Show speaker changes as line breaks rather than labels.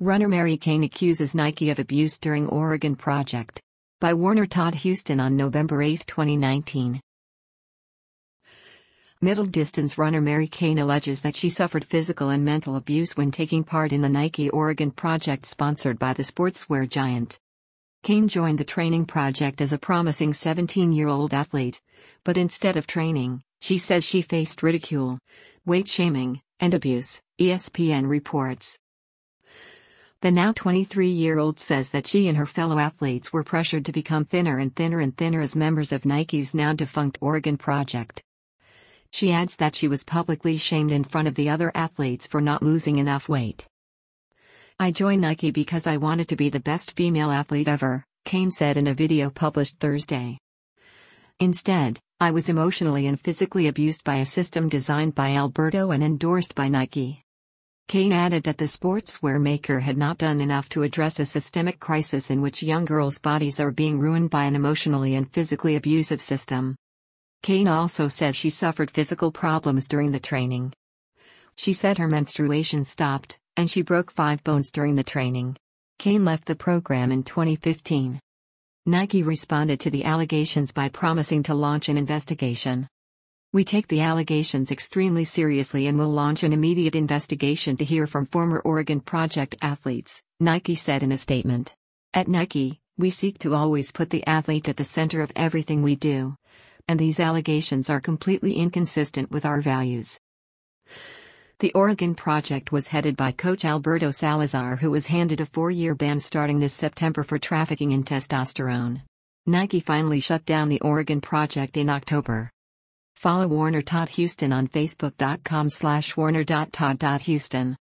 Runner Mary Cain accuses Nike of abuse during Oregon Project. By Warner Todd Houston on November 8, 2019. Middle distance runner Mary Cain alleges that she suffered physical and mental abuse when taking part in the Nike Oregon Project sponsored by the sportswear giant. Cain joined the training project as a promising 17-year-old athlete, but instead of training, she says she faced ridicule, weight shaming, and abuse, ESPN reports. The now 23-year-old says that she and her fellow athletes were pressured to become thinner and thinner and thinner as members of Nike's now defunct Oregon Project. She adds that she was publicly shamed in front of the other athletes for not losing enough weight. "I joined Nike because I wanted to be the best female athlete ever," Cain said in a video published Thursday. "Instead, I was emotionally and physically abused by a system designed by Alberto and endorsed by Nike." Cain added that the sportswear maker had not done enough to address a systemic crisis in which young girls' bodies are being ruined by an emotionally and physically abusive system. Cain also said she suffered physical problems during the training. She said her menstruation stopped, and she broke 5 bones during the training. Cain left the program in 2015. Nike responded to the allegations by promising to launch an investigation. "We take the allegations extremely seriously and will launch an immediate investigation to hear from former Oregon Project athletes," Nike said in a statement. "At Nike, we seek to always put the athlete at the center of everything we do. And these allegations are completely inconsistent with our values." The Oregon Project was headed by coach Alberto Salazar, who was handed a 4-year ban starting this September for trafficking in testosterone. Nike finally shut down the Oregon Project in October. Follow Warner Todd Houston on Facebook.com/warner.todd.houston.